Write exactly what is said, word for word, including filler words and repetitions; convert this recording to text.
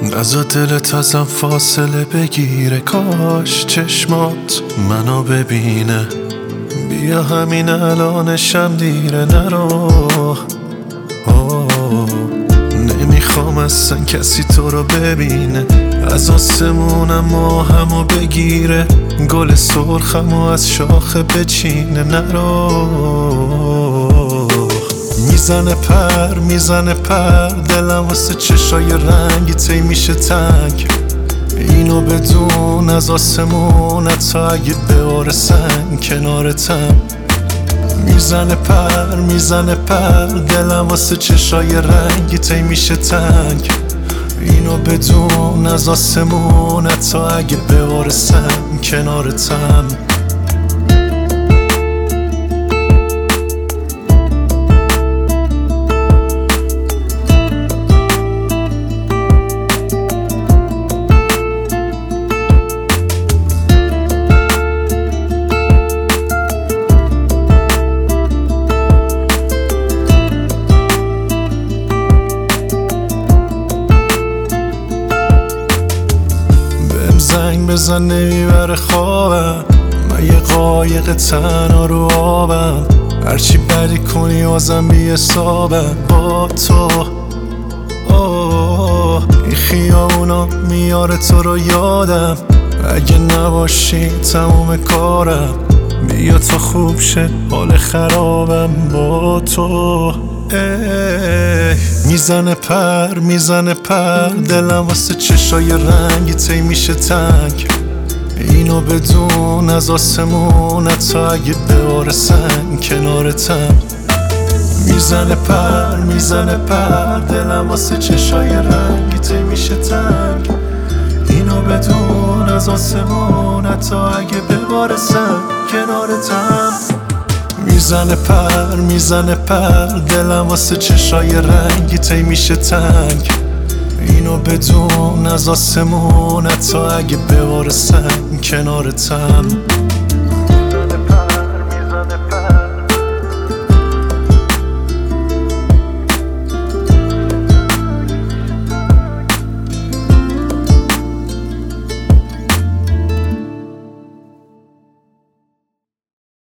نزا دلت ازم فاصله بگیره، کاش چشمات منو ببینه. بیا همین الانشم دیره، نرو. نمیخوام اصلا کسی تو رو ببینه. از آسمونم ماهمو بگیره، گل سرخمو از شاخه بچینه، نرو. میزنه پر میزنه پر دلم واسه چشای رنگی تی میشه تنگ. اینو بدون از آسمونت تا اگه بباره سنگ کنارتم. میزنه پر میزنه پر دلم واسه چشای رنگی تی میشه تنگ. اینو بدون از آسمونت تا اگه بباره سنگ کنارتم. زنگ بزن نمیبره خوابم، من یه قایق تنها رو آبم. هرچی بدی کنی بازم بی حسابم با تو. اوه این خیابونا میاره تو رو یادم، اگه نباشی تموم کارم. بیا تا خوب شه حال خرابم با تو. میزنه پر میزنه پر دلم واسه چشای رنگی تی میشه تنگ. اینو بدون از آسمونت تا اگه بباره سنگ کنارتم. میزنه پر میزنه پر دلم واسه چشای رنگی تی میشه تنگ. اینو بدون از آسمونت تا اگه بباره سنگ کنارتم. میزنه پر میزنه پر دلم واسه چشای رنگی تی میشه تنگ. اینو بدون از آسمونت تا اگه بباره سنگ کنارتم.